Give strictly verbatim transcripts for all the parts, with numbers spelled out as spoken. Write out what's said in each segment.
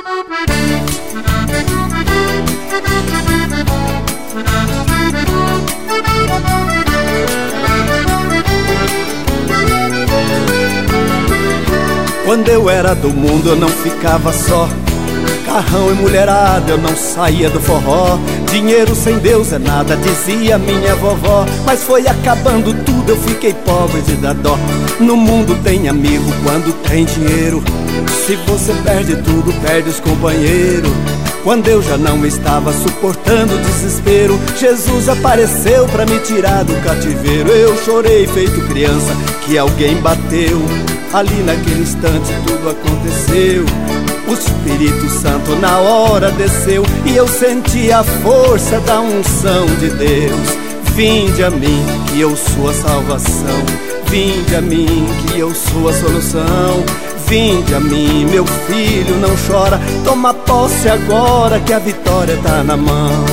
Quando eu era do mundo eu não ficava só, carrão e mulherada eu não saía do forró. Dinheiro sem Deus é nada, dizia minha vovó. Mas foi acabando tudo, eu fiquei pobre de dar dó. No mundo tem amigo quando tem dinheiro, se você perde tudo, perde os companheiros. Quando eu já não estava suportando o desespero, Jesus apareceu pra me tirar do cativeiro. Eu chorei feito criança que alguém bateu. Ali naquele instante tudo aconteceu. O Espírito Santo na hora desceu e eu senti a força da unção de Deus. Vinde a mim que eu sou a salvação, vinde a mim que eu sou a solução. Vinde a mim, meu filho, não chora, toma posse agora que a vitória tá na mão.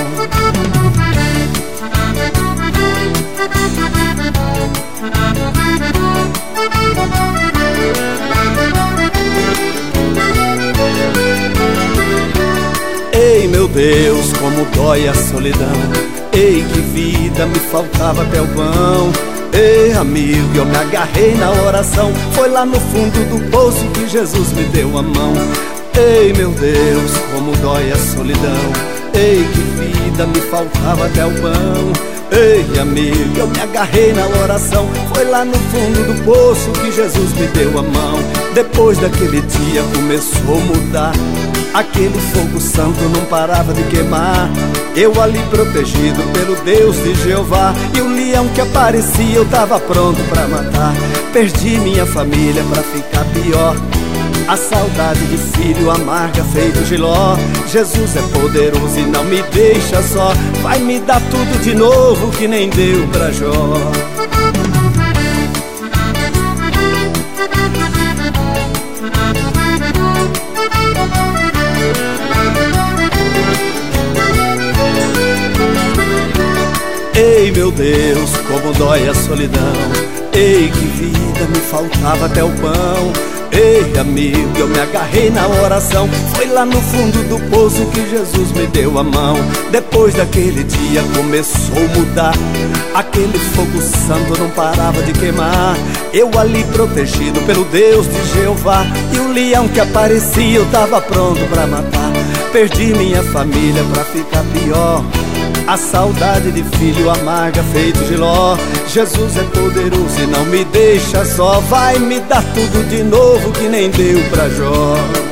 Ei, meu Deus, como dói a solidão. Ei, que vida, me faltava até o pão. Ei, amigo, eu me agarrei na oração. Foi lá no fundo do poço que Jesus me deu a mão. Ei, meu Deus, como dói a solidão. Ei, que vida, me faltava até o pão. Ei, amigo, eu me agarrei na oração. Foi lá no fundo do poço que Jesus me deu a mão. Depois daquele dia começou a mudar. Aquele fogo santo não parava de queimar. Eu ali protegido pelo Deus de Jeová. E o leão que aparecia eu tava pronto pra matar. Perdi minha família pra ficar pior. A saudade de filho amarga feito giló. Jesus é poderoso e não me deixa só. Vai me dar tudo de novo que nem deu pra Jó. Ei, meu Deus, como dói a solidão. Ei, que vida, me faltava até o pão. Ei, amigo, eu me agarrei na oração. Foi lá no fundo do poço que Jesus me deu a mão. Depois daquele dia começou a mudar. Aquele fogo santo não parava de queimar. Eu ali protegido pelo Deus de Jeová. E o leão que aparecia eu tava pronto pra matar. Perdi minha família pra ficar pior. A saudade de filho amarga feito giló. Jesus é poderoso e não me deixa só. Vai me dar tudo de novo que nem deu pra Jó.